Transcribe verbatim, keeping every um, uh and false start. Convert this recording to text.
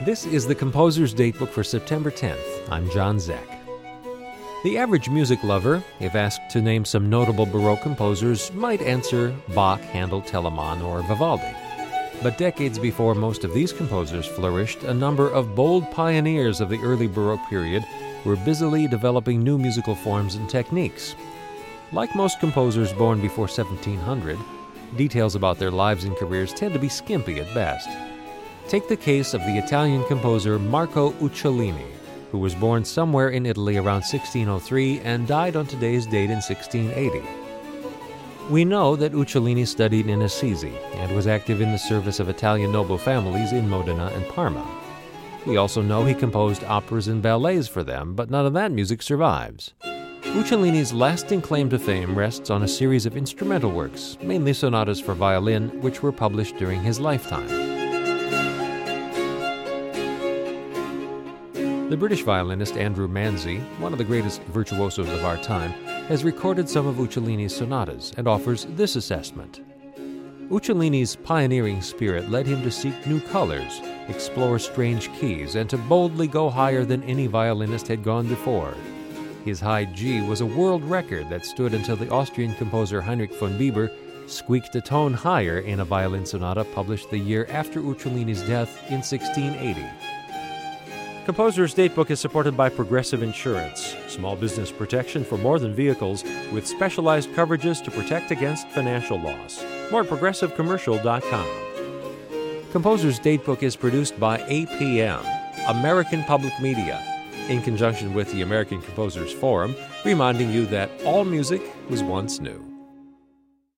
This is the Composer's Datebook for September tenth. I'm John Zeck. The average music lover, if asked to name some notable Baroque composers, might answer Bach, Handel, Telemann, or Vivaldi. But decades before most of these composers flourished, a number of bold pioneers of the early Baroque period were busily developing new musical forms and techniques. Like most composers born before seventeen hundred, details about their lives and careers tend to be skimpy at best. Take the case of the Italian composer Marco Uccellini, who was born somewhere in Italy around sixteen oh three and died on today's date in sixteen eighty. We know that Uccellini studied in Assisi and was active in the service of Italian noble families in Modena and Parma. We also know he composed operas and ballets for them, but none of that music survives. Uccellini's lasting claim to fame rests on a series of instrumental works, mainly sonatas for violin, which were published during his lifetime. The British violinist Andrew Manzi, one of the greatest virtuosos of our time, has recorded some of Uccellini's sonatas and offers this assessment. Uccellini's pioneering spirit led him to seek new colors, explore strange keys, and to boldly go higher than any violinist had gone before. His high G was a world record that stood until the Austrian composer Heinrich von Bieber squeaked a tone higher in a violin sonata published the year after Uccellini's death in sixteen eighty. Composer's Datebook is supported by Progressive Insurance, small business protection for more than vehicles, with specialized coverages to protect against financial loss. More at progressive commercial dot com. Composer's Datebook is produced by A P M, American Public Media, in conjunction with the American Composers Forum, reminding you that all music was once new.